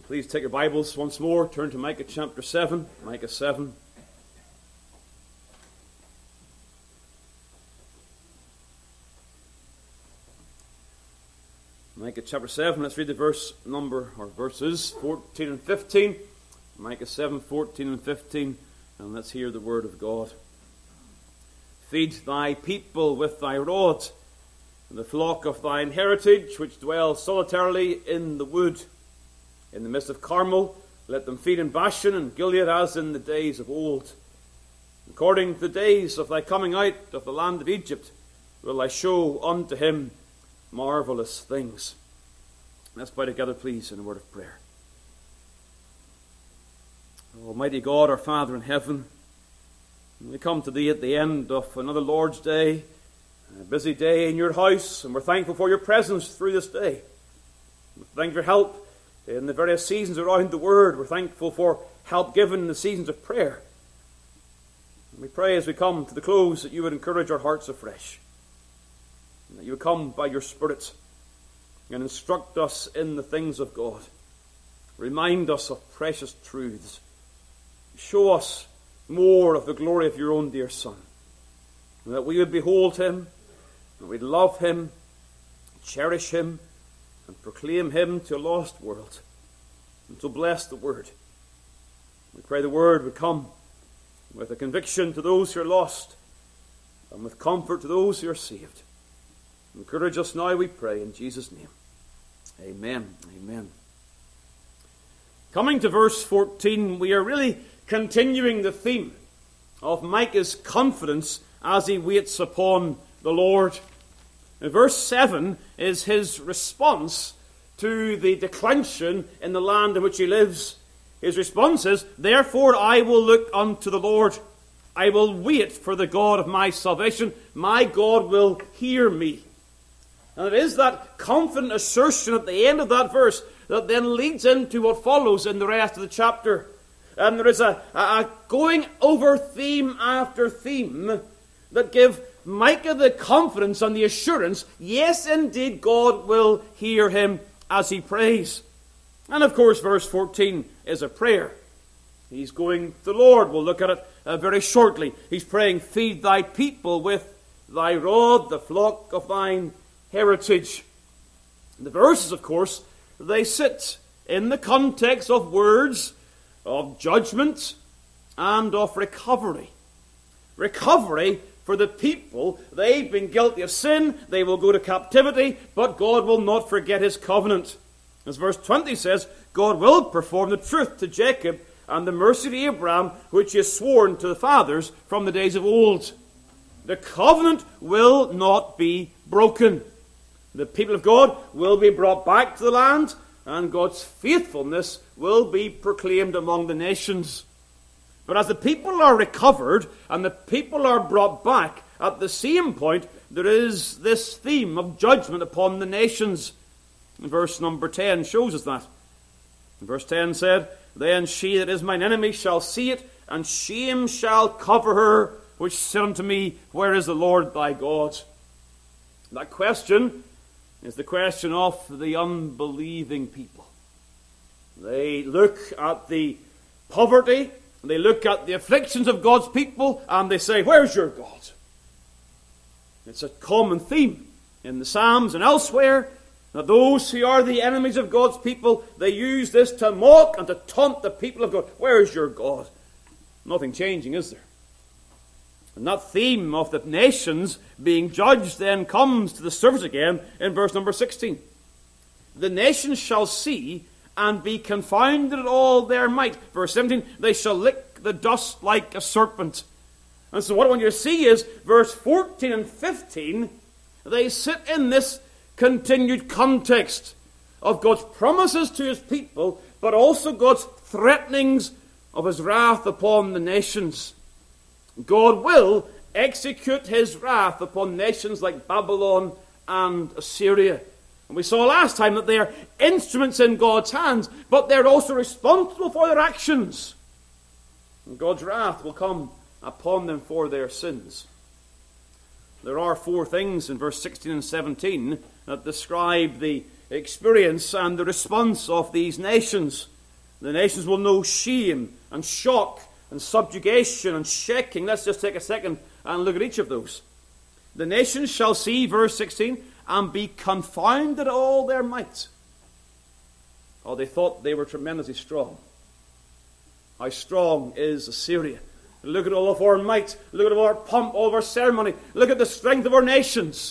Please take your Bibles once more. Turn to Micah chapter 7. Micah 7. Micah chapter 7. Let's read the verses 14 and 15. Micah 7, 14 and 15. And let's hear the word of God. Feed thy people with thy rod, the flock of thine heritage, which dwell solitarily in the wood. In the midst of Carmel, let them feed in Bashan and Gilead as in the days of old. According to the days of thy coming out of the land of Egypt, will I show unto him marvelous things. Let's bow together, please, in a word of prayer. Almighty God, our Father in heaven, we come to thee at the end of another Lord's Day, a busy day in your house, and we're thankful for your presence through this day. We're thankful for help in the various seasons around the Word. We're thankful for help given in the seasons of prayer. And we pray as we come to the close that you would encourage our hearts afresh, and that you would come by your Spirit and instruct us in the things of God. Remind us of precious truths. Show us more of the glory of your own dear Son, and that we would behold him, and we'd love him, cherish him, and proclaim him to a lost world. And so bless the word. We pray the word would come with a conviction to those who are lost, and with comfort to those who are saved. Encourage us now, we pray, in Jesus' name. Amen. Amen. Coming to verse 14, we are really continuing the theme of Micah's confidence as he waits upon the Lord. Verse 7 is his response to the declension in the land in which he lives. His response is, therefore I will look unto the Lord. I will wait for the God of my salvation. My God will hear me. And it is that confident assertion at the end of that verse that then leads into what follows in the rest of the chapter. And there is a going over theme after theme that give Micah the confidence and the assurance, yes, indeed, God will hear him as he prays. And of course, verse 14 is a prayer. He's going to the Lord. We'll look at it very shortly. He's praying, feed thy people with thy rod, the flock of thine heritage. The verses, of course, they sit in the context of words of judgment and of recovery. Recovery for the people. They've been guilty of sin. They will go to captivity, but God will not forget his covenant. As verse 20 says, God will perform the truth to Jacob and the mercy to Abraham, which he has sworn to the fathers from the days of old. The covenant will not be broken. The people of God will be brought back to the land, and God's faithfulness will be proclaimed among the nations. But as the people are recovered and the people are brought back, at the same point, there is this theme of judgment upon the nations. Verse number 10 shows us that. Verse 10 said, then she that is mine enemy shall see it, and shame shall cover her, which said unto me, where is the Lord thy God? That question is the question of the unbelieving people. They look at the poverty, they look at the afflictions of God's people, and they say, where's your God? It's a common theme in the Psalms and elsewhere, that those who are the enemies of God's people, they use this to mock and to taunt the people of God. Where's your God? Nothing changing, is there? And that theme of the nations being judged then comes to the surface again in verse number 16. The nations shall see and be confounded at all their might. Verse 17, they shall lick the dust like a serpent. And so what I want you to see is verse 14 and 15, they sit in this continued context of God's promises to his people, but also God's threatenings of his wrath upon the nations. God will execute his wrath upon nations like Babylon and Assyria. And we saw last time that they are instruments in God's hands, but they're also responsible for their actions. And God's wrath will come upon them for their sins. There are four things in verse 16 and 17 that describe the experience and the response of these nations. The nations will know shame and shock and subjugation and shaking. Let's just take a second and look at each of those. The nations shall see, verse 16, and be confounded at all their might. Oh, they thought they were tremendously strong. How strong is Assyria? Look at all of our might. Look at all our pomp, all of our ceremony. Look at the strength of our nations.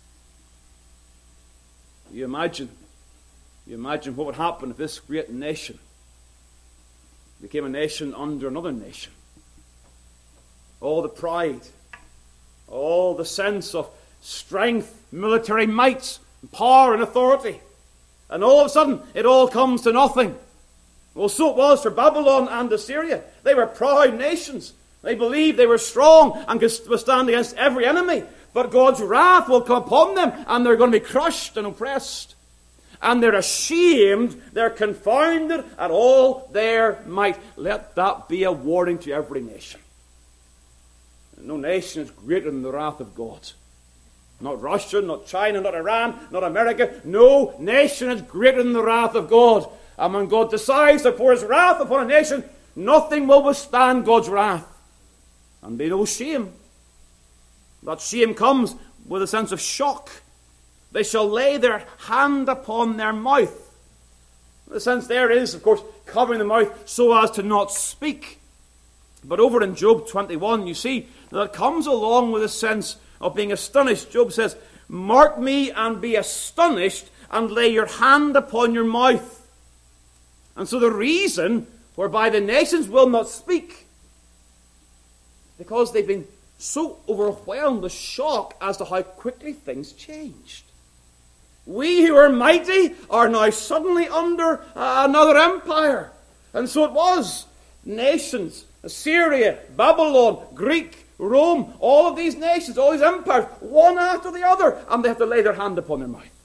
You imagine what would happen if this great nation became a nation under another nation. All the pride, all the sense of strength, military might, power and authority. And all of a sudden, it all comes to nothing. Well, so it was for Babylon and Assyria. They were proud nations. They believed they were strong and could withstand against every enemy. But God's wrath will come upon them, and they're going to be crushed and oppressed. And they're ashamed, they're confounded at all their might. Let that be a warning to every nation. No nation is greater than the wrath of God. Not Russia, not China, not Iran, not America. No nation is greater than the wrath of God. And when God decides to pour his wrath upon a nation, nothing will withstand God's wrath. And be no shame. That shame comes with a sense of shock. They shall lay their hand upon their mouth. The sense there is, of course, covering the mouth so as to not speak. But over in Job 21, you see that it comes along with a sense of being astonished. Job says, "Mark me and be astonished, and lay your hand upon your mouth." And so the reason whereby the nations will not speak, because they've been so overwhelmed with shock as to how quickly things changed. We who are mighty are now suddenly under another empire. And so it was. Nations, Assyria, Babylon, Greek, Rome, all of these nations, all these empires, one after the other, and they have to lay their hand upon their mouth.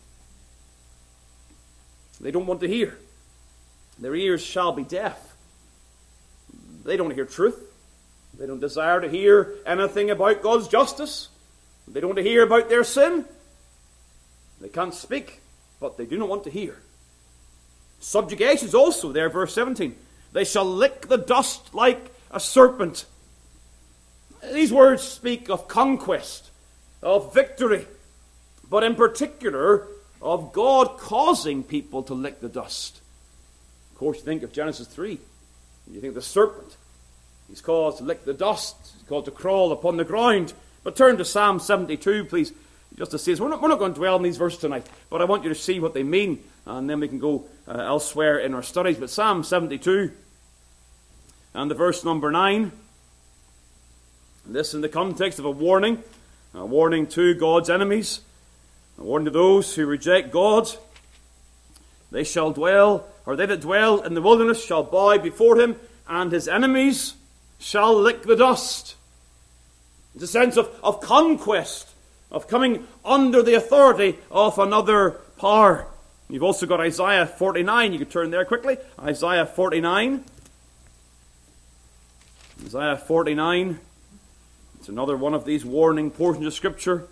They don't want to hear. Their ears shall be deaf. They don't hear truth. They don't desire to hear anything about God's justice. They don't want to hear about their sin. They can't speak, but they do not want to hear. Subjugation is also there, verse 17. They shall lick the dust like a serpent. These words speak of conquest, of victory, but in particular of God causing people to lick the dust. Of course, you think of Genesis 3. You think of the serpent. He's caused to lick the dust. He's called to crawl upon the ground. But turn to Psalm 72, please, just to see. We're not going to dwell on these verses tonight, but I want you to see what they mean, and then we can go elsewhere in our studies. But Psalm 72, and the verse number 9. This in the context of a warning to God's enemies, a warning to those who reject God. They shall dwell, or they that dwell in the wilderness shall bow before him, and his enemies shall lick the dust. It's a sense of conquest, of coming under the authority of another power. You've also got Isaiah 49. You can turn there quickly. Isaiah 49. Isaiah 49. It's another one of these warning portions of Scripture.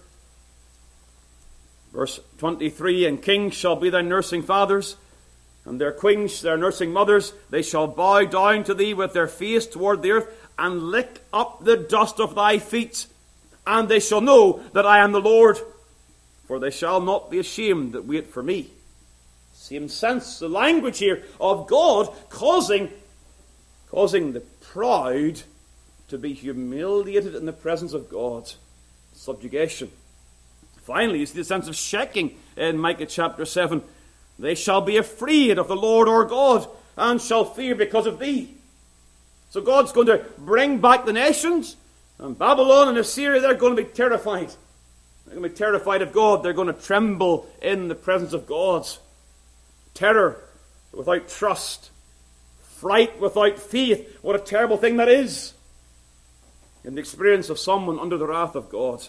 Verse 23, "And kings shall be thy nursing fathers, and their queens their nursing mothers. They shall bow down to thee with their face toward the earth, and lick up the dust of thy feet. And they shall know that I am the Lord, for they shall not be ashamed that wait for me." Same sense, the language here of God causing the proud to be humiliated in the presence of God. Subjugation. Finally, you see the sense of shaking in Micah chapter 7. "They shall be afraid of the Lord our God, and shall fear because of thee." So God's going to bring back the nations, and Babylon and Assyria, they're going to be terrified. They're going to be terrified of God. They're going to tremble in the presence of God. Terror without trust. Fright without faith. What a terrible thing that is in the experience of someone under the wrath of God.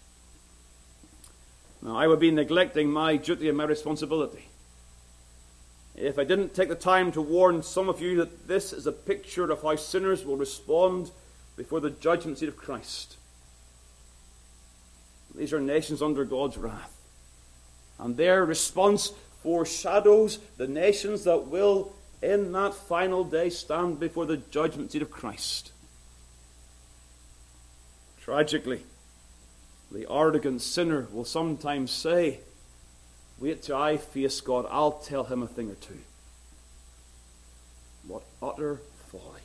Now, I would be neglecting my duty and my responsibility if I didn't take the time to warn some of you that this is a picture of how sinners will respond before the judgment seat of Christ. These are nations under God's wrath, and their response foreshadows the nations that will in that final day stand before the judgment seat of Christ. Tragically, the arrogant sinner will sometimes say, wait till I face God, I'll tell him a thing or two. What utter folly.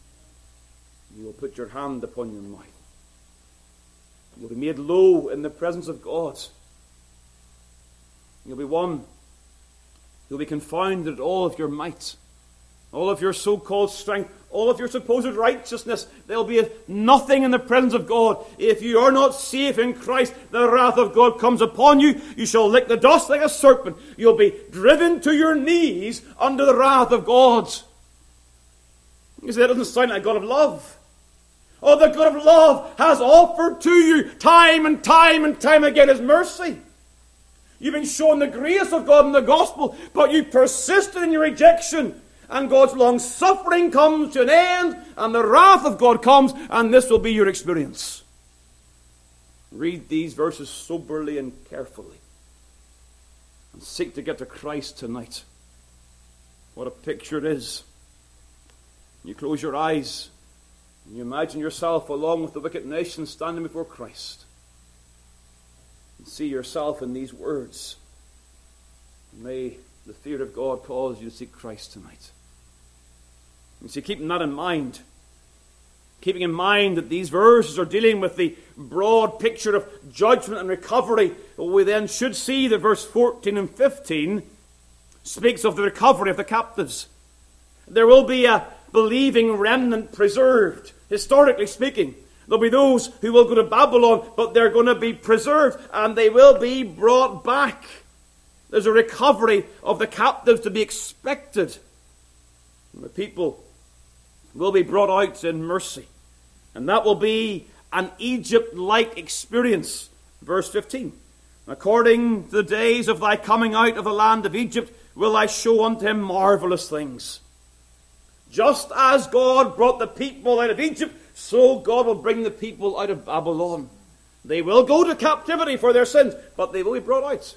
You will put your hand upon your mouth. You'll be made low in the presence of God. You'll be one. You'll be confounded at all of your might, all of your so-called strength, all of your supposed righteousness. There'll be nothing in the presence of God. If you are not safe in Christ, the wrath of God comes upon you. You shall lick the dust like a serpent. You'll be driven to your knees under the wrath of God. You say, that doesn't sound like a God of love. Oh, the God of love has offered to you time and time and time again His mercy. You've been shown the grace of God in the gospel, but you persisted in your rejection. And God's long-suffering comes to an end, and the wrath of God comes, and this will be your experience. Read these verses soberly and carefully, and seek to get to Christ tonight. What a picture it is. You close your eyes, and you imagine yourself along with the wicked nation standing before Christ. And see yourself in these words. May the fear of God cause you to seek Christ tonight. You see, keeping that in mind, keeping in mind that these verses are dealing with the broad picture of judgment and recovery, we then should see that verse 14 and 15 speaks of the recovery of the captives. There will be a believing remnant preserved, historically speaking. There'll be those who will go to Babylon, but they're going to be preserved, and they will be brought back. There's a recovery of the captives to be expected. And the people will be brought out in mercy. And that will be an Egypt-like experience. Verse 15. According to the days of thy coming out of the land of Egypt, will I show unto him marvelous things. Just as God brought the people out of Egypt, so God will bring the people out of Babylon. They will go to captivity for their sins, but they will be brought out.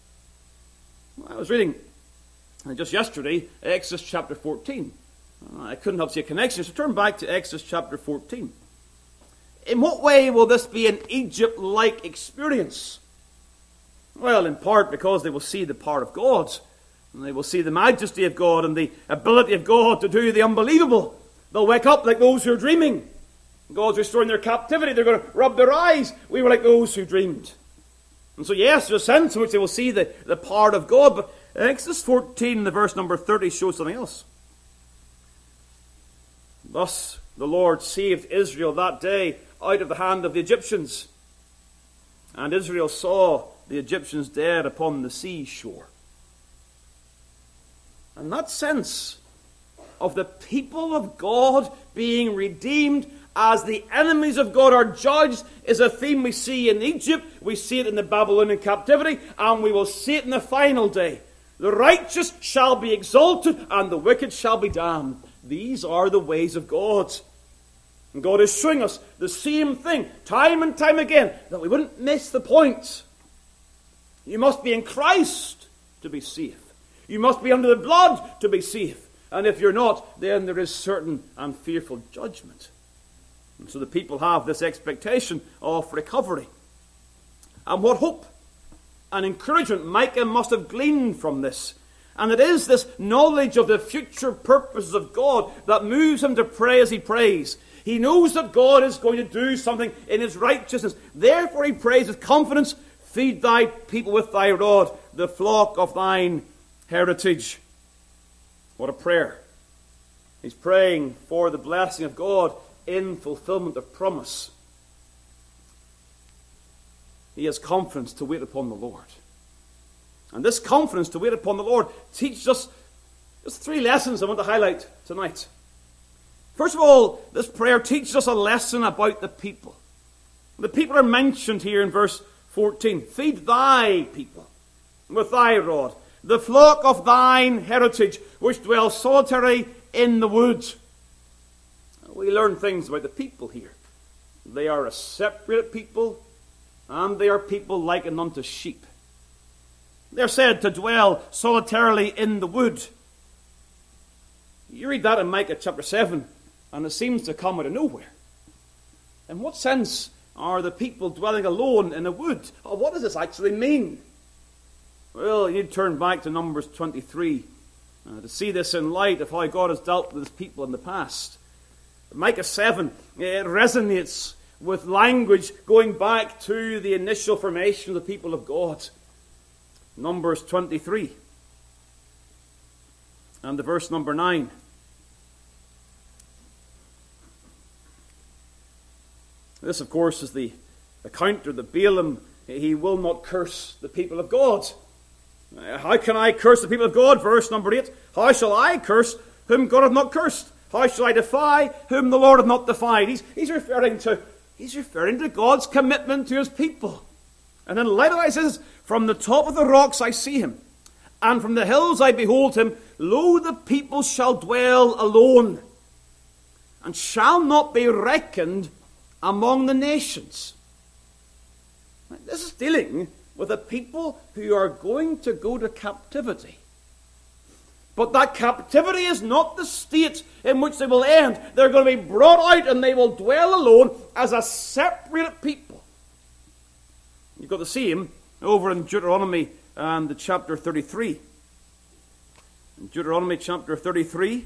I was reading just yesterday Exodus chapter 14. I couldn't help see a connection, so turn back to Exodus chapter 14. In what way will this be an Egypt-like experience? Well, in part because they will see the power of God, and they will see the majesty of God and the ability of God to do the unbelievable. They'll wake up like those who are dreaming. God's restoring their captivity. They're going to rub their eyes. We were like those who dreamed. And so, yes, there's a sense in which they will see the power of God. But Exodus 14, the verse number 30, shows something else. Thus the Lord saved Israel that day out of the hand of the Egyptians. And Israel saw the Egyptians dead upon the seashore. And that sense of the people of God being redeemed as the enemies of God are judged is a theme we see in Egypt, we see it in the Babylonian captivity, and we will see it in the final day. The righteous shall be exalted, and the wicked shall be damned. These are the ways of God. And God is showing us the same thing, time and time again, that we wouldn't miss the point. You must be in Christ to be safe. You must be under the blood to be safe. And if you're not, then there is certain and fearful judgment. And so the people have this expectation of recovery. And what hope and encouragement Micah must have gleaned from this. And it is this knowledge of the future purposes of God that moves him to pray as he prays. He knows that God is going to do something in his righteousness. Therefore he prays with confidence, feed thy people with thy rod, the flock of thine heritage. What a prayer. He's praying for the blessing of God in fulfillment of promise. He has confidence to wait upon the Lord. And this confidence to wait upon the Lord teaches us just three lessons I want to highlight tonight. First of all, this prayer teaches us a lesson about the people. The people are mentioned here in verse 14. Feed thy people with thy rod, the flock of thine heritage, which dwell solitary in the woods. We learn things about the people here. They are a separated people, and they are people likened unto sheep. They're said to dwell solitarily in the wood. You read that in Micah chapter 7, and it seems to come out of nowhere. In what sense are the people dwelling alone in a wood? Or what does this actually mean? Well, you need to turn back to Numbers 23 to see this in light of how God has dealt with his people in the past. Micah 7, it resonates with language going back to the initial formation of the people of God. Numbers 23 and the verse number 9. This, of course, is the counter that Balaam, he will not curse the people of God. How can I curse the people of God? Verse number 8. How shall I curse whom God hath not cursed? How shall I defy whom the Lord hath not defied? He's referring to God's commitment to his people. And then later he says, from the top of the rocks I see him, and from the hills I behold him. Lo, the people shall dwell alone, and shall not be reckoned among the nations. This is dealing with a people who are going to go to captivity. But that captivity is not the state in which they will end. They're going to be brought out and they will dwell alone as a separated people. You've got the same over in Deuteronomy and the chapter 33. In Deuteronomy chapter 33,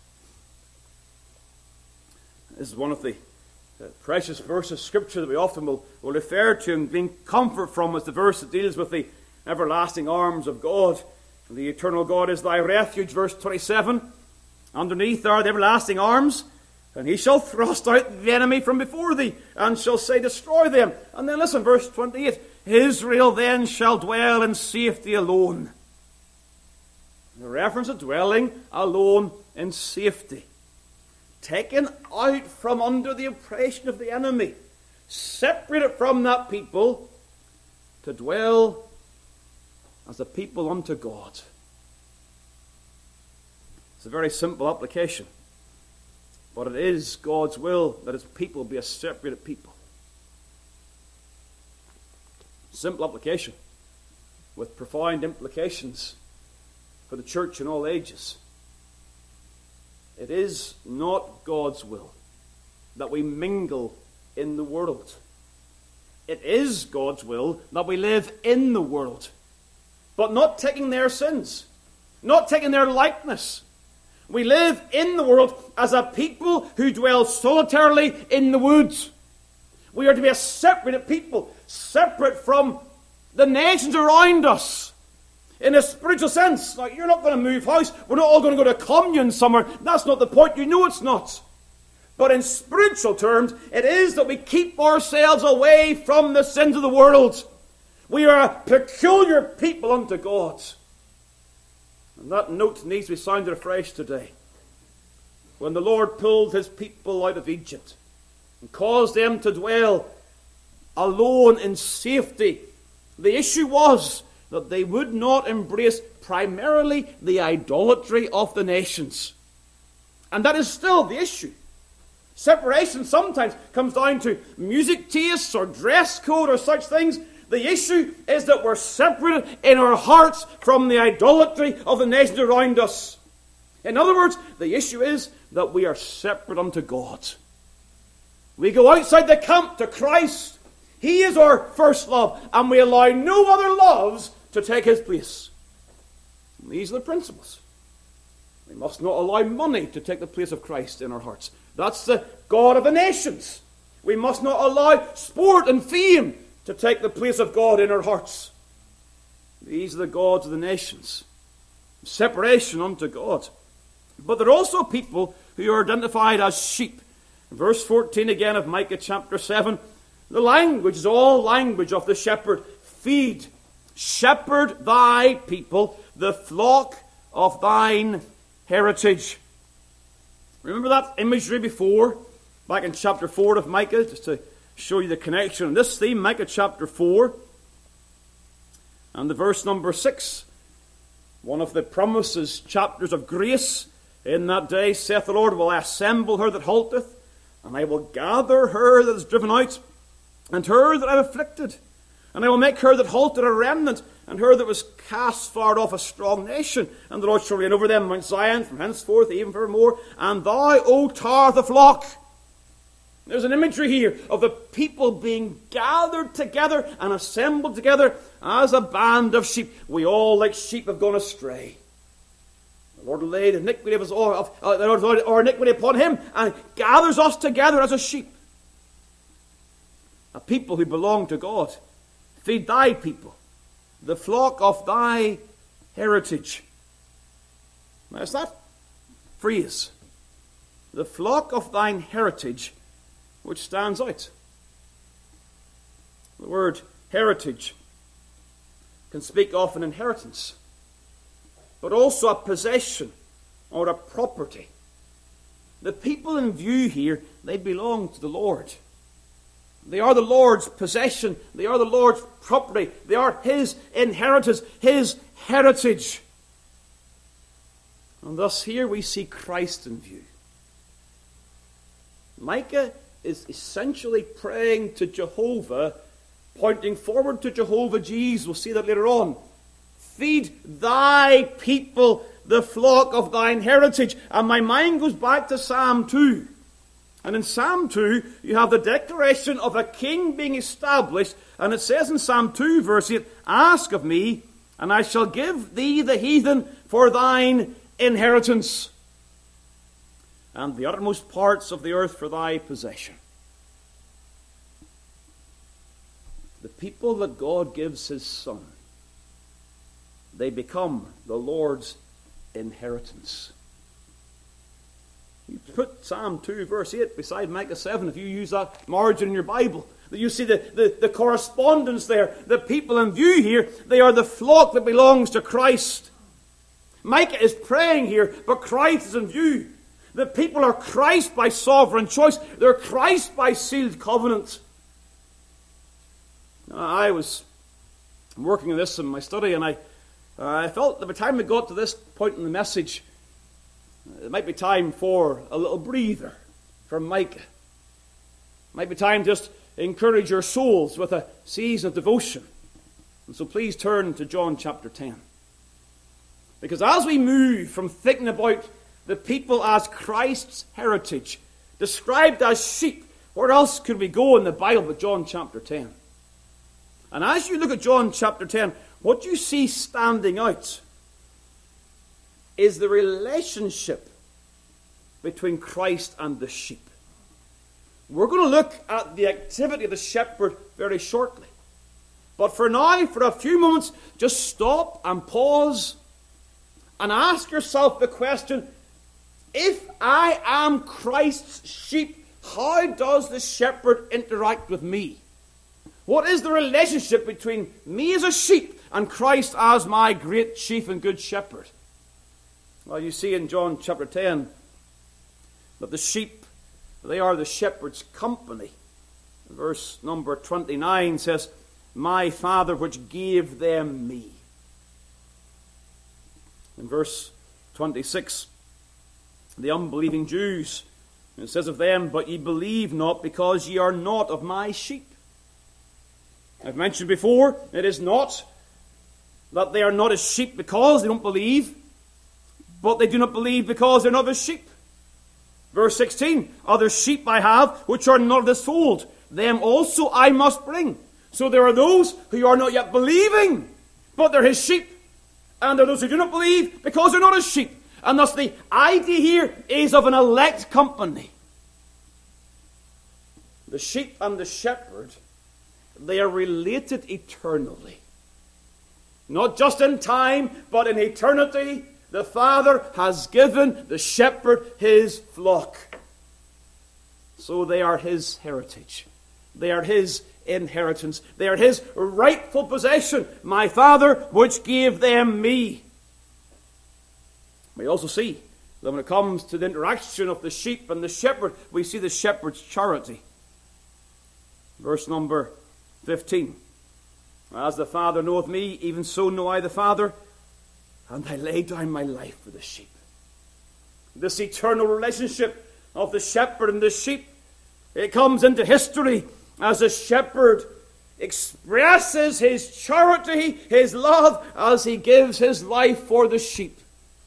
this is one of the precious verses of Scripture that we often will refer to and glean comfort from. Is the verse that deals with the everlasting arms of God. The eternal God is thy refuge, verse 27. Underneath are the everlasting arms, and he shall thrust out the enemy from before thee, and shall say, destroy them. And then listen, verse 28. Israel then shall dwell in safety alone. The reference to dwelling alone in safety. Taken out from under the oppression of the enemy. Separated from that people to dwell as a people unto God. It's a very simple application. But it is God's will that his people be a separated people. Simple application with profound implications for the church in all ages. It is not God's will that we mingle in the world. It is God's will that we live in the world, but not taking their sins, not taking their likeness. We live in the world as a people who dwell solitarily in the woods. We are to be a separated people, separate from the nations around us. In a spiritual sense, like you're not going to move house, we're not all going to go to commune somewhere. That's not the point, you know it's not. But in spiritual terms, it is that we keep ourselves away from the sins of the world. We are a peculiar people unto God. And that note needs to be sounded afresh today. When the Lord pulled his people out of Egypt and caused them to dwell alone in safety, the issue was that they would not embrace primarily the idolatry of the nations. And that is still the issue. Separation sometimes comes down to music tastes or dress code or such things. The issue is that we're separated in our hearts from the idolatry of the nations around us. In other words, the issue is that we are separate unto God. We go outside the camp to Christ. He is our first love, and we allow no other loves to take his place. And these are the principles. We must not allow money to take the place of Christ in our hearts. That's the God of the nations. We must not allow sport and fame to take the place of God in our hearts. These are the gods of the nations. Separation unto God. But there are also people who are identified as sheep. Verse 14 again of Micah chapter 7. The language is all language of the shepherd. Feed, shepherd thy people, the flock of thine heritage. Remember that imagery before, back in chapter 4 of Micah, just to show you the connection on this theme, Micah chapter 4, and the verse number 6. One of the promises, chapters of grace. In that day, saith the Lord, will I assemble her that halteth, and I will gather her that is driven out, and her that I have afflicted. And I will make her that halted a remnant, and her that was cast far off a strong nation. And the Lord shall reign over them, Mount Zion, from henceforth even forevermore. And thou, O tower of the flock. There's an imagery here of the people being gathered together and assembled together as a band of sheep. We all, like sheep, have gone astray. The Lord laid iniquity of us all, or iniquity upon him, and gathers us together as a sheep. A people who belong to God. Feed thy people, the flock of thy heritage. Now, it's that phrase, the flock of thine heritage, which stands out. The word heritage can speak of an inheritance, but also a possession or a property. The people in view here, they belong to the Lord. They are the Lord's possession. They are the Lord's property. They are his inheritance, his heritage. And thus here we see Christ in view. Micah is essentially praying to Jehovah, pointing forward to Jehovah Jesus. We'll see that later on. Feed thy people, the flock of thine heritage. And my mind goes back to Psalm 2. And in Psalm 2, you have the declaration of a king being established. And it says in Psalm 2, verse 8, ask of me, and I shall give thee the heathen for thine inheritance, and the uttermost parts of the earth for thy possession. The people that God gives his Son, they become the Lord's inheritance. You put Psalm 2 verse 8 beside Micah 7 if you use that margin in your Bible. You see the correspondence there. The people in view here, they are the flock that belongs to Christ. Micah is praying here, but Christ is in view. The people are Christ by sovereign choice. They're Christ by sealed covenant. I was working on this in my study, and I felt that by the time we got to this point in the message, it might be time for a little breather from Micah. It might be time to just encourage your souls with a season of devotion. And so please turn to John chapter 10. Because as we move from thinking about the people as Christ's heritage, described as sheep, where else could we go in the Bible but John chapter 10? And as you look at John chapter 10, what you see standing out is the relationship between Christ and the sheep. We're going to look at the activity of the shepherd very shortly. But for now, for a few moments, just stop and pause and ask yourself the question, if I am Christ's sheep, how does the shepherd interact with me? What is the relationship between me as a sheep and Christ as my great chief and good shepherd? Well, you see in John chapter 10 that the sheep, they are the shepherd's company. Verse number 29 says, my Father which gave them me. In verse 26, the unbelieving Jews, it says of them, but ye believe not because ye are not of my sheep. I've mentioned before, it is not that they are not as sheep because they don't believe, but they do not believe because they're not as sheep. Verse 16, other sheep I have, which are not of this fold. Them also I must bring. So there are those who are not yet believing, but they're his sheep. And there are those who do not believe because they're not his sheep. And thus the idea here is of an elect company. The sheep and the shepherd, they are related eternally. Not just in time, but in eternity. The Father has given the shepherd his flock. So they are his heritage. They are his inheritance. They are his rightful possession. My Father, which gave them me. We also see that when it comes to the interaction of the sheep and the shepherd, we see the shepherd's charity. Verse number 15. As the Father knoweth me, even so know I the Father, and I lay down my life for the sheep. This eternal relationship of the shepherd and the sheep, it comes into history as the shepherd expresses his charity, his love, as he gives his life for the sheep.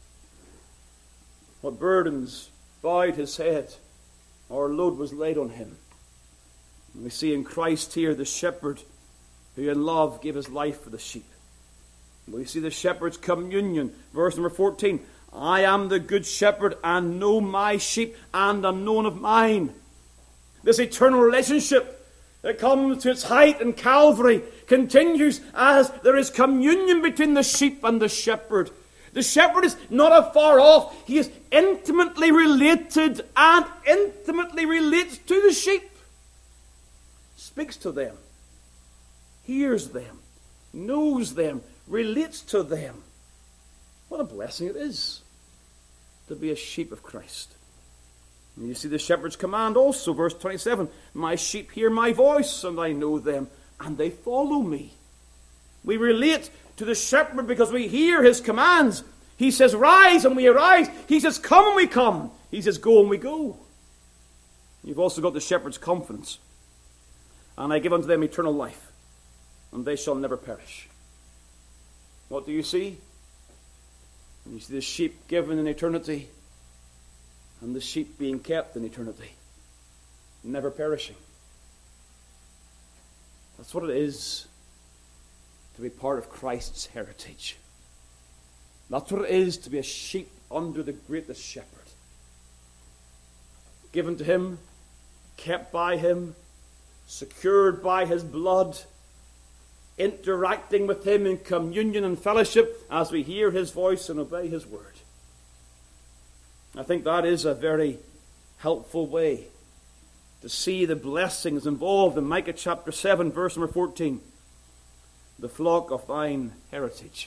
What burdens bowed his head, our load was laid on him. And we see in Christ here the shepherd who in love gave his life for the sheep. We see the shepherd's communion, verse number 14. I am the good shepherd and know my sheep and am known of mine. This eternal relationship that comes to its height in Calvary continues as there is communion between the sheep and the shepherd. The shepherd is not afar off. He is intimately related and intimately relates to the sheep. Speaks to them, hears them, knows them, relates to them. What a blessing it is to be a sheep of Christ. And you see the shepherd's command also, verse 27. My sheep hear my voice, and I know them, and they follow me. We relate to the shepherd because we hear his commands. He says, rise, and we arise. He says, come, and we come. He says, go, and we go. You've also got the shepherd's confidence. And I give unto them eternal life, and they shall never perish. What do you see? You see the sheep given in eternity, and the sheep being kept in eternity, never perishing. That's what it is to be part of Christ's heritage. That's what it is to be a sheep under the greatest shepherd. Given to him, kept by him, secured by his blood, interacting with him in communion and fellowship as we hear his voice and obey his word. I think that is a very helpful way to see the blessings involved in Micah chapter 7, verse number 14. The flock of thine heritage.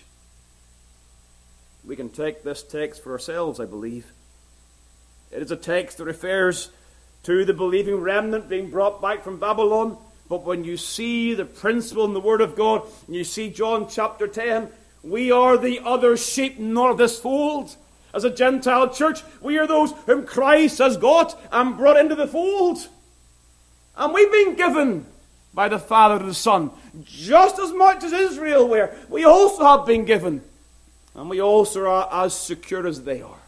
We can take this text for ourselves, I believe. It is a text that refers to the believing remnant being brought back from Babylon. But when you see the principle in the Word of God, and you see John chapter 10, we are the other sheep, not of this fold. As a Gentile church, we are those whom Christ has got and brought into the fold. And we've been given by the Father to the Son, just as much as Israel were. We also have been given. And we also are as secure as they are.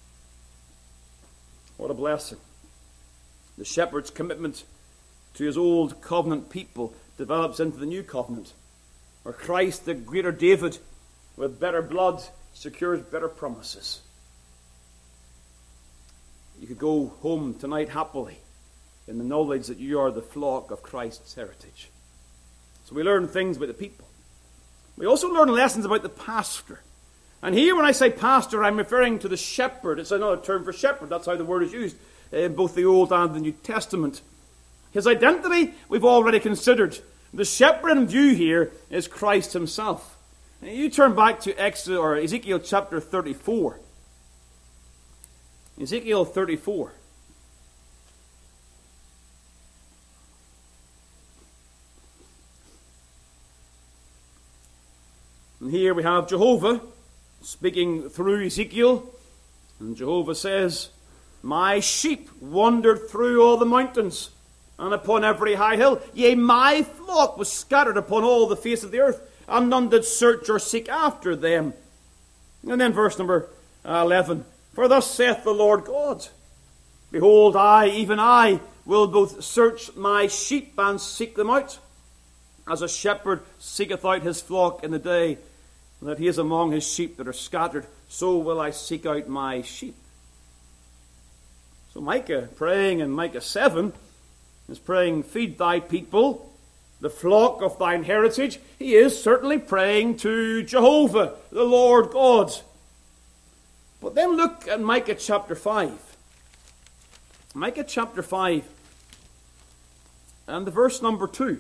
What a blessing. The shepherd's commitment to his old covenant people develops into the new covenant, where Christ, the greater David, with better blood, secures better promises. You could go home tonight happily in the knowledge that you are the flock of Christ's heritage. So we learn things about the people. We also learn lessons about the pastor. And here when I say pastor, I'm referring to the shepherd. It's another term for shepherd. That's how the word is used in both the Old and the New Testament. His identity we've already considered. The shepherd in view here is Christ himself. And you turn back to Ezekiel chapter 34. Ezekiel 34. And here we have Jehovah speaking through Ezekiel. And Jehovah says, my sheep wandered through all the mountains and upon every high hill. Yea, my flock was scattered upon all the face of the earth, and none did search or seek after them. And then verse number 11. For thus saith the Lord God, behold, I, even I, will both search my sheep and seek them out, as a shepherd seeketh out his flock in the day, that he is among his sheep that are scattered, so will I seek out my sheep. So Micah, praying in Micah 7, is praying, feed thy people, the flock of thine heritage. He is certainly praying to Jehovah, the Lord God. But then look at Micah chapter 5. Micah chapter 5 and the verse number 2.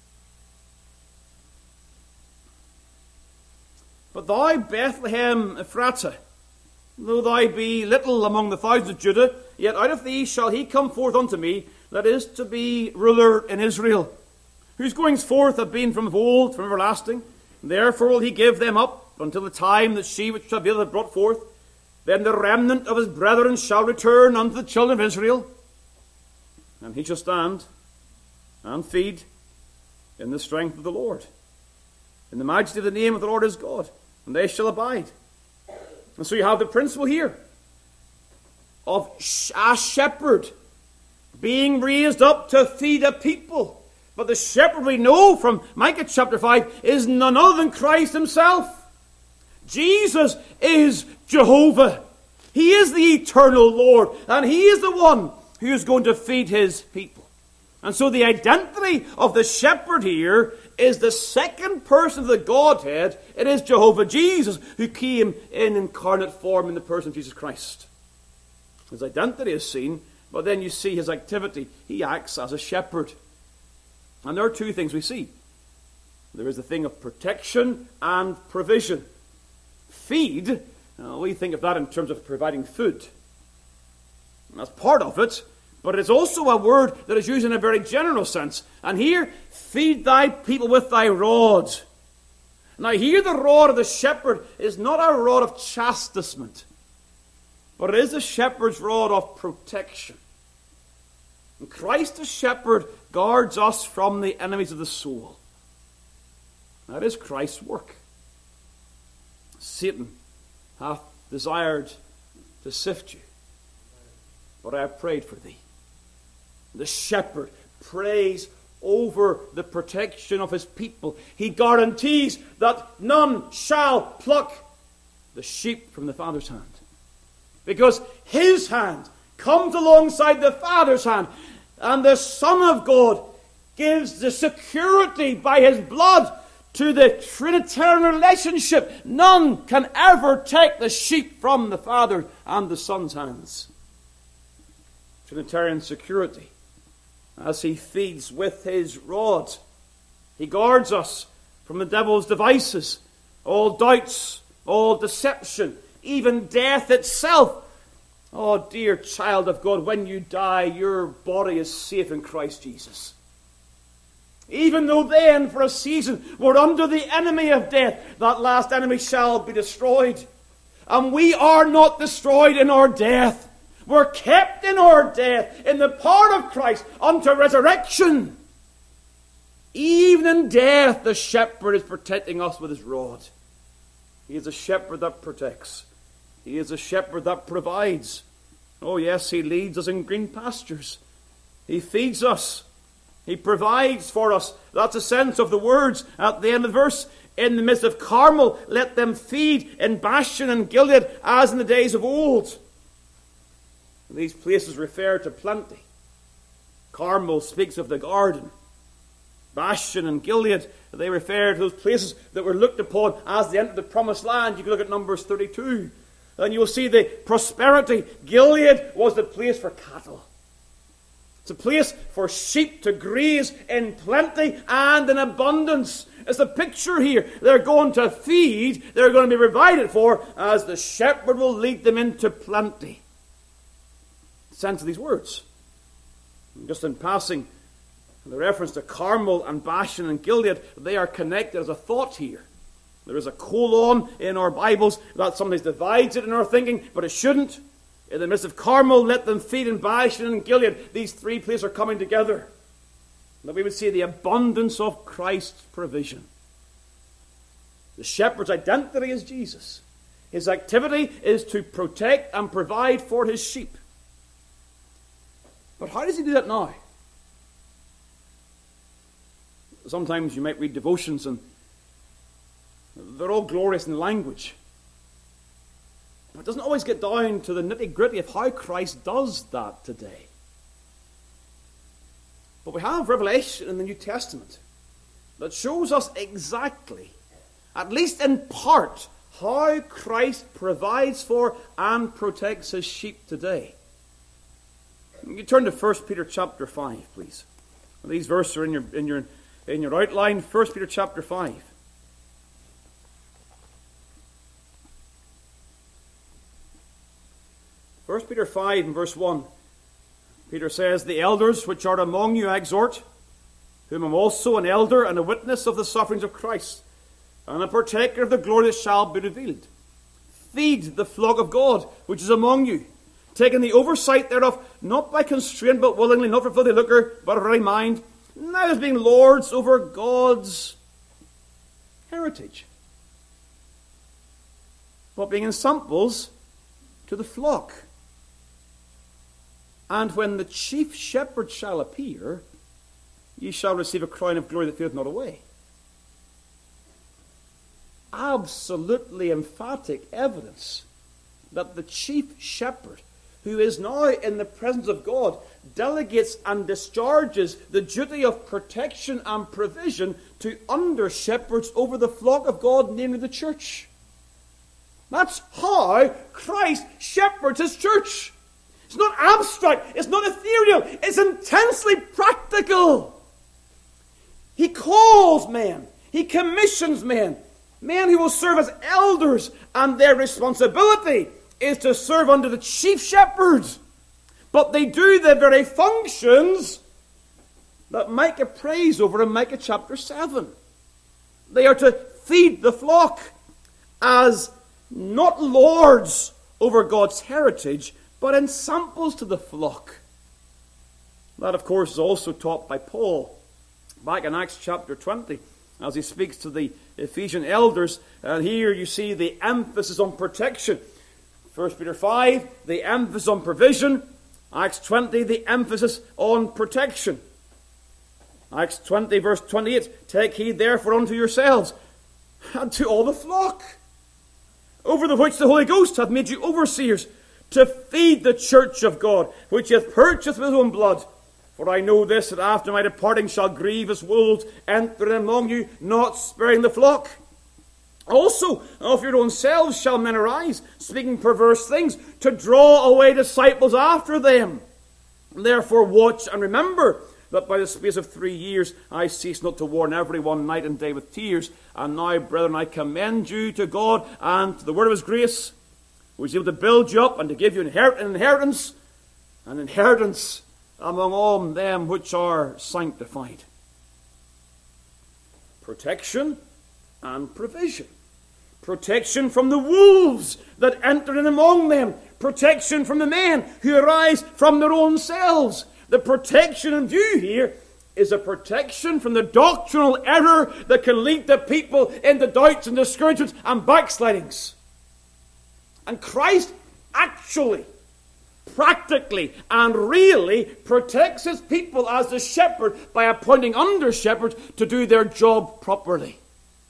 But thou, Bethlehem Ephratah, though thou be little among the thousands of Judah, yet out of thee shall he come forth unto me, that is to be ruler in Israel, whose goings forth have been from of old, from everlasting. Therefore will he give them up until the time that she which travaileth hath brought forth. Then the remnant of his brethren shall return unto the children of Israel, and he shall stand and feed in the strength of the Lord, in the majesty of the name of the Lord his God, and they shall abide. And so you have the principle here of a shepherd being raised up to feed a people. But the shepherd, we know from Micah chapter 5, is none other than Christ himself. Jesus is Jehovah. He is the eternal Lord, and he is the one who is going to feed his people. And so the identity of the shepherd here is the second person of the Godhead. It is Jehovah Jesus, who came in incarnate form in the person of Jesus Christ. His identity is seen, but then you see his activity. He acts as a shepherd. And there are two things we see. There is the thing of protection and provision. Feed, we think of that in terms of providing food. And that's part of it, but it is also a word that is used in a very general sense. And here, feed thy people with thy rod. Now here the rod of the shepherd is not a rod of chastisement, but it is the shepherd's rod of protection. And Christ the shepherd guards us from the enemies of the soul. That is Christ's work. Satan hath desired to sift you, but I have prayed for thee. The shepherd prays over the protection of his people. He guarantees that none shall pluck the sheep from the Father's hand, because his hand comes alongside the Father's hand, and the Son of God gives the security by his blood to the Trinitarian relationship. None can ever take the sheep from the Father and the Son's hands. Trinitarian security. As he feeds with his rod, he guards us from the devil's devices, all doubts, all deception, even death itself. Oh, dear child of God, when you die, your body is safe in Christ Jesus. Even though then, for a season, we're under the enemy of death, that last enemy shall be destroyed. And we are not destroyed in our death. We're kept in our death, in the power of Christ, unto resurrection. Even in death, the shepherd is protecting us with his rod. He is a shepherd that protects. He is a shepherd that provides. Oh yes, he leads us in green pastures. He feeds us. He provides for us. That's the sense of the words at the end of the verse. In the midst of Carmel, let them feed in Bashan and Gilead as in the days of old. These places refer to plenty. Carmel speaks of the garden. Bashan and Gilead, they refer to those places that were looked upon as they entered the promised land. You can look at Numbers 32. And you will see the prosperity. Gilead was the place for cattle. It's a place for sheep to graze in plenty and in abundance. It's the picture here. They're going to feed. They're going to be provided for as the shepherd will lead them into plenty. The sense of these words. And just in passing, the reference to Carmel and Bashan and Gilead, they are connected as a thought here. There is a colon in our Bibles that sometimes divides it in our thinking, but it shouldn't. In the midst of Carmel, let them feed in Bashan and Gilead. These three places are coming together. That we would see the abundance of Christ's provision. The shepherd's identity is Jesus. His activity is to protect and provide for his sheep. But how does he do that now? Sometimes you might read devotions and they're all glorious in language. But it doesn't always get down to the nitty-gritty of how Christ does that today. But we have revelation in the New Testament that shows us exactly, at least in part, how Christ provides for and protects his sheep today. You turn to 1 Peter chapter 5, please. These verses are in your outline. 1 Peter chapter 5. 1 Peter 5 and verse 1, Peter says, the elders which are among you I exhort, whom am also an elder and a witness of the sufferings of Christ, and a partaker of the glory that shall be revealed. Feed the flock of God which is among you, taking the oversight thereof, not by constraint but willingly, not for filthy lucre, but of ready mind, not as being lords over God's heritage, but being ensamples to the flock. And when the chief shepherd shall appear, ye shall receive a crown of glory that fadeth not away. Absolutely emphatic evidence that the chief shepherd, who is now in the presence of God, delegates and discharges the duty of protection and provision to under-shepherds over the flock of God, namely the church. That's how Christ shepherds his church. It's not abstract, it's not ethereal, it's intensely practical. He calls men, he commissions men who will serve as elders, and their responsibility is to serve under the chief shepherd. But they do the very functions that Micah prays over in Micah chapter 7. They are to feed the flock as not lords over God's heritage, but ensamples to the flock. That, of course, is also taught by Paul back in Acts chapter 20, as he speaks to the Ephesian elders. And here you see the emphasis on protection. 1 Peter 5, the emphasis on provision. Acts 20, the emphasis on protection. Acts 20, verse 28, take heed therefore unto yourselves and to all the flock, over the which the Holy Ghost hath made you overseers, to feed the church of God, which he hath purchased with his own blood. For I know this, that after my departing shall grievous wolves enter in among you, not sparing the flock. Also, of your own selves shall men arise, speaking perverse things, to draw away disciples after them. Therefore watch and remember that by the space of 3 years I cease not to warn every one night and day with tears. And now, brethren, I commend you to God and to the word of his grace, who is able to build you up and to give you an inheritance among all them which are sanctified. Protection and provision. Protection from the wolves that enter in among them. Protection from the men who arise from their own selves. The protection in view here is a protection from the doctrinal error that can lead the people into doubts and discouragements and backslidings. And Christ actually, practically, and really protects his people as the shepherd by appointing under-shepherds to do their job properly.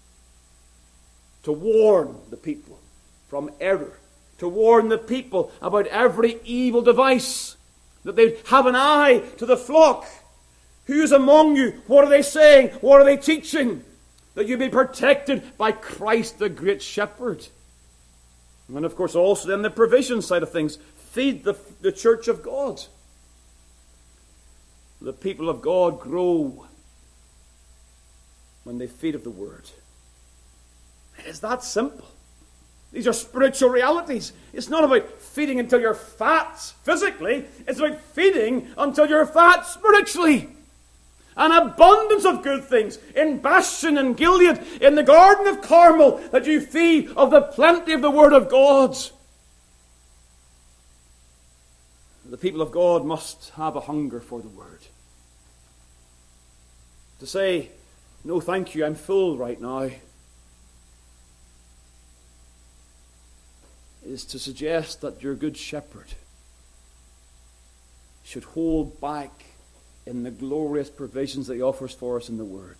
To warn the people from error. To warn the people about every evil device. That they have an eye to the flock. Who's among you? What are they saying? What are they teaching? That you be protected by Christ the great shepherd. And of course also then the provision side of things. Feed the church of God. The people of God grow when they feed of the word. It is that simple. These are spiritual realities. It's not about feeding until you're fat physically. It's about feeding until you're fat spiritually. An abundance of good things in Bashan and Gilead, in the Garden of Carmel, that you feed of the plenty of the Word of God. The people of God must have a hunger for the Word. To say, no thank you, I'm full right now, is to suggest that your good shepherd should hold back in the glorious provisions that he offers for us in the Word.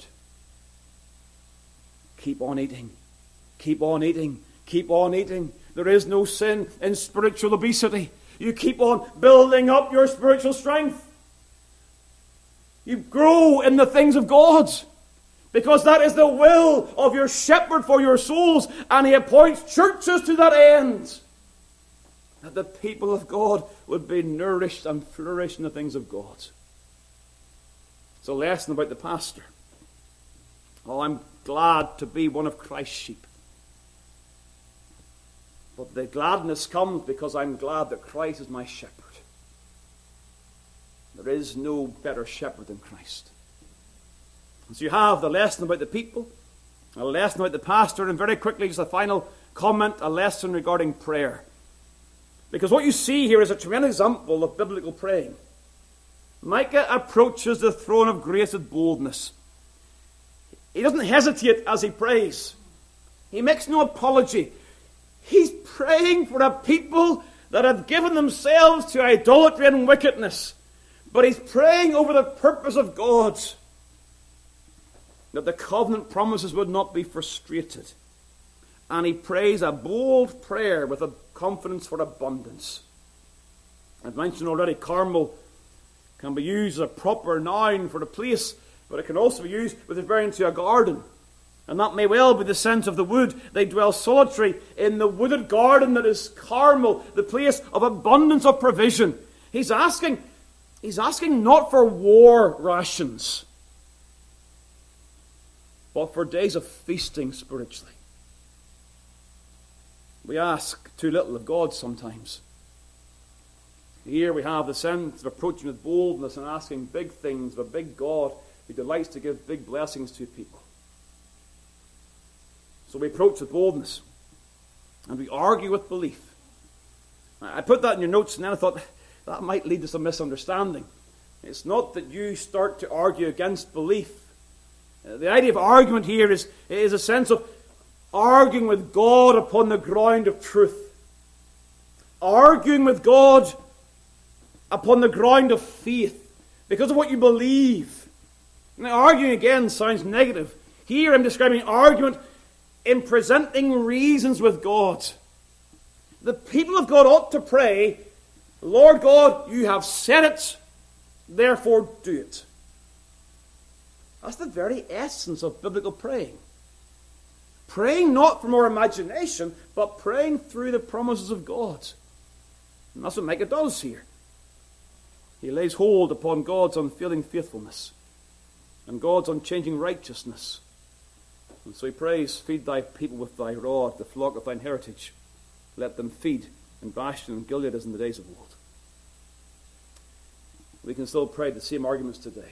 Keep on eating. Keep on eating. Keep on eating. There is no sin in spiritual obesity. You keep on building up your spiritual strength. You grow in the things of God. Because that is the will of your shepherd for your souls. And he appoints churches to that end. That the people of God would be nourished and flourish in the things of God. It's a lesson about the pastor. Oh, I'm glad to be one of Christ's sheep. But the gladness comes because I'm glad that Christ is my shepherd. There is no better shepherd than Christ. And so you have the lesson about the people, a lesson about the pastor, and very quickly, just a final comment, a lesson regarding prayer. Because what you see here is a tremendous example of biblical praying. Micah approaches the throne of grace with boldness. He doesn't hesitate as he prays. He makes no apology. He's praying for a people that have given themselves to idolatry and wickedness. But he's praying over the purpose of God, that the covenant promises would not be frustrated. And he prays a bold prayer with a confidence for abundance. I've mentioned already, Carmel can be used as a proper noun for the place, but it can also be used with referring to a garden. And that may well be the sense of the wood. They dwell solitary in the wooded garden that is Carmel, the place of abundance of provision. He's asking not for war rations, but for days of feasting spiritually. We ask too little of God sometimes. Here we have the sense of approaching with boldness and asking big things of a big God who delights to give big blessings to people. So we approach with boldness, and we argue with belief. I put that in your notes, and then I thought that might lead to some misunderstanding. It's not that you start to argue against belief. The idea of argument here is a sense of arguing with God upon the ground of truth. Arguing with God upon the ground of faith, because of what you believe. Now, arguing again sounds negative. Here I'm describing argument in presenting reasons with God. The people of God ought to pray, Lord God, you have said it, therefore do it. That's the very essence of biblical praying. Praying not from our imagination, but praying through the promises of God. And that's what Micah does here. He lays hold upon God's unfailing faithfulness and God's unchanging righteousness. And so he prays, feed thy people with thy rod, the flock of thine heritage. Let them feed in Bashan and Gilead as in the days of old. We can still pray the same arguments today.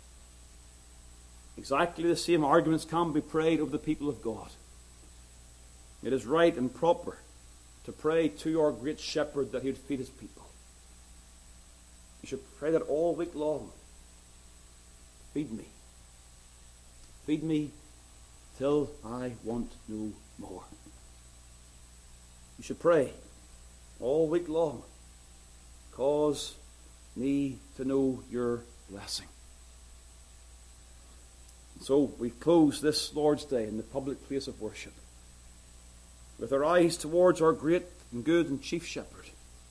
Exactly the same arguments can be prayed over the people of God. It is right and proper to pray to our great shepherd that he would feed his people. You should pray that all week long. Feed me. Feed me till I want no more. You should pray all week long. Cause me to know your blessing. So we close this Lord's Day in the public place of worship with our eyes towards our great and good and chief shepherd.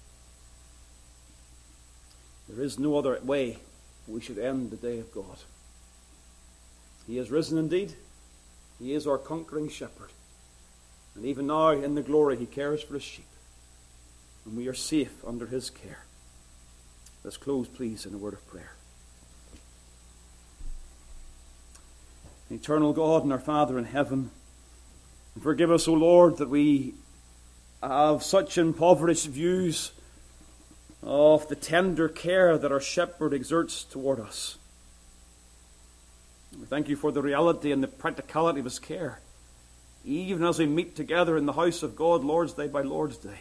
There is no other way we should end the day of God. He is risen indeed. He is our conquering shepherd. And even now in the glory he cares for his sheep. And we are safe under his care. Let's close, please, in a word of prayer. Eternal God and our Father in heaven, forgive us, O Lord, that we have such impoverished views of the tender care that our shepherd exerts toward us. We thank you for the reality and the practicality of his care, even as we meet together in the house of God, Lord's Day by Lord's Day.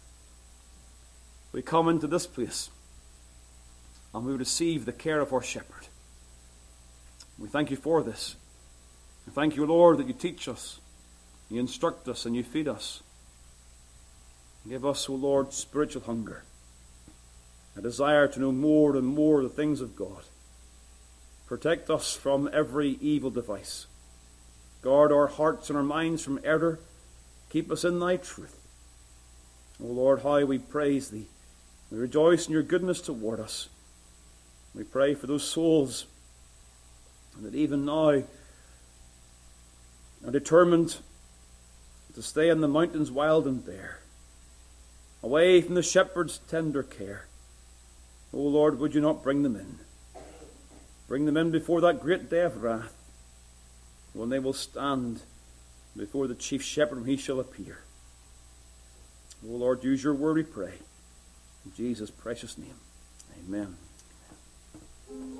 We come into this place and we receive the care of our shepherd. We thank you for this. We thank you, Lord, that you teach us, you instruct us, and you feed us. Give us, O Lord, spiritual hunger, a desire to know more and more the things of God. Protect us from every evil device. Guard our hearts and our minds from error. Keep us in thy truth. O Lord, how we praise thee. We rejoice in your goodness toward us. We pray for those souls that even now are determined to stay in the mountains wild and bare, away from the shepherd's tender care. O Lord, would you not bring them in? Bring them in before that great day of wrath, when they will stand before the chief shepherd when he shall appear. O Lord, use your word, we pray. In Jesus' precious name. Amen.